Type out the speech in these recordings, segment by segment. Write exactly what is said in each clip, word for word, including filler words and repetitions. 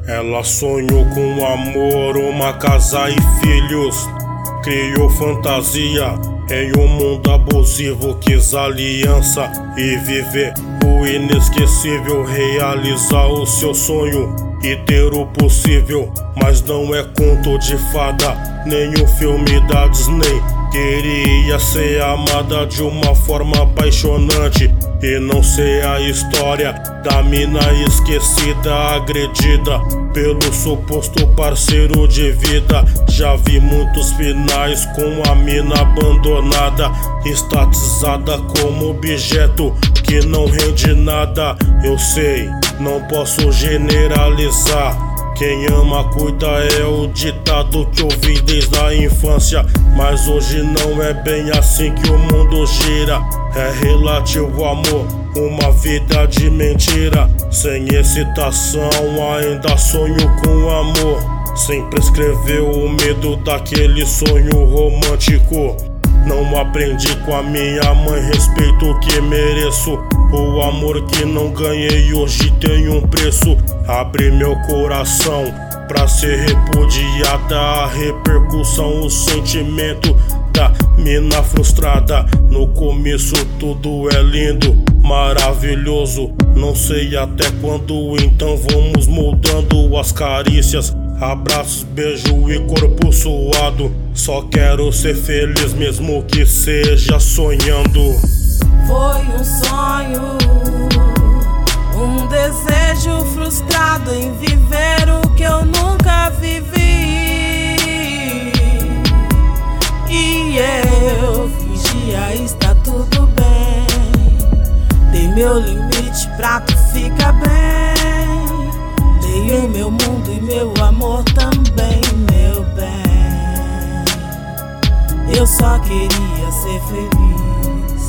Ela sonhou com amor, uma casa e filhos. Criou fantasia em um mundo abusivo. Quis aliança e viver o inesquecível. Realizar o seu sonho e ter o possível. Mas não é conto de fada, nem um filme da Disney. Queria ser amada de uma forma apaixonante e não ser a história da mina esquecida, agredida pelo suposto parceiro de vida. Já vi muitos finais com a mina abandonada, estatizada como objeto que não rende nada. Eu sei, não posso generalizar. Quem ama cuida é o ditado que ouvi desde a infância. Mas hoje não é bem assim que o mundo gira. É relativo amor, uma vida de mentira. Sem excitação ainda sonho com amor. Sempre escreveu o medo daquele sonho romântico. Não aprendi com a minha mãe, respeito o que mereço. O amor que não ganhei hoje tem um preço. Abri meu coração pra ser repudiada. A repercussão, o sentimento da mina frustrada. No começo tudo é lindo, maravilhoso. Não sei até quando, então vamos moldando as carícias. Abraços, beijo e corpo suado. Só quero ser feliz mesmo que seja sonhando. Foi um sonho, um desejo frustrado em viver o que eu nunca vivi. E eu fingia estar tudo bem. Dei meu limite pra tu ficar bem. Dei o meu mundo e meu amor também, meu bem. Eu só queria ser feliz,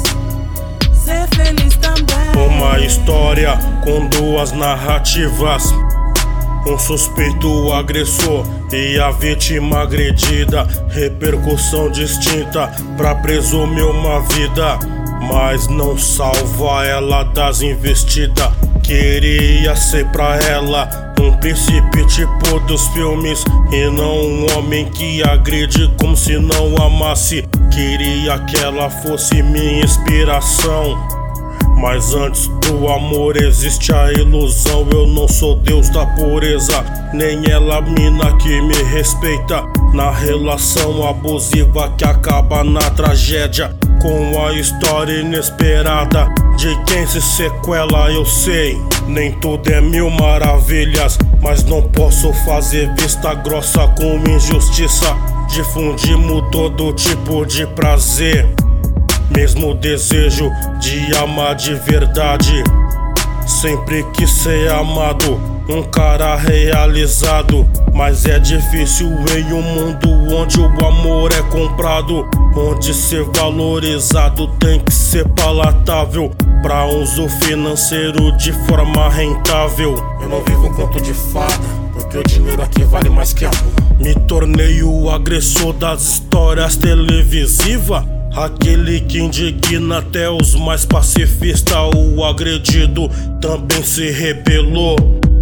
ser feliz também. Uma história com duas narrativas. Um suspeito agressor e a vítima agredida. Repercussão distinta pra presumir uma vida, mas não salva ela das investidas. Queria ser pra ela um príncipe tipo dos filmes, e não um homem que agride como se não amasse. Queria que ela fosse minha inspiração, mas antes do amor existe a ilusão. Eu não sou Deus da pureza, nem ela mina que me respeita. Na relação abusiva que acaba na tragédia, com a história inesperada de quem se sequela. Eu sei, nem tudo é mil maravilhas, mas não posso fazer vista grossa com injustiça. Difundimos todo tipo de prazer, mesmo o desejo de amar de verdade. Sempre quis ser amado, um cara realizado, mas é difícil em um mundo onde o amor é comprado. Onde ser valorizado tem que ser palatável pra uso financeiro de forma rentável. Eu não vivo um conto de fada, porque o dinheiro aqui vale mais que amor. Me tornei o agressor das histórias televisivas, aquele que indigna até os mais pacifistas. O agredido também se rebelou.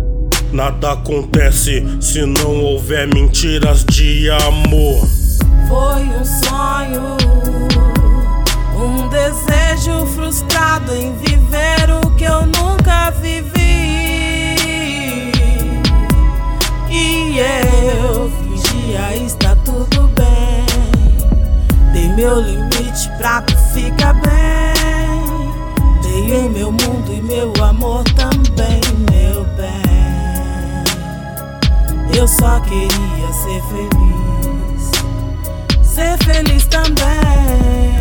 Nada acontece se não houver mentiras de amor. Foi um sonho, um desejo frustrado em viver o que eu nunca vivi. E eu fingia estar tudo bem. Dei meu limite pra tu ficar bem. Dei o meu mundo e meu amor também, meu bem. Eu só queria ser feliz, ser feliz também.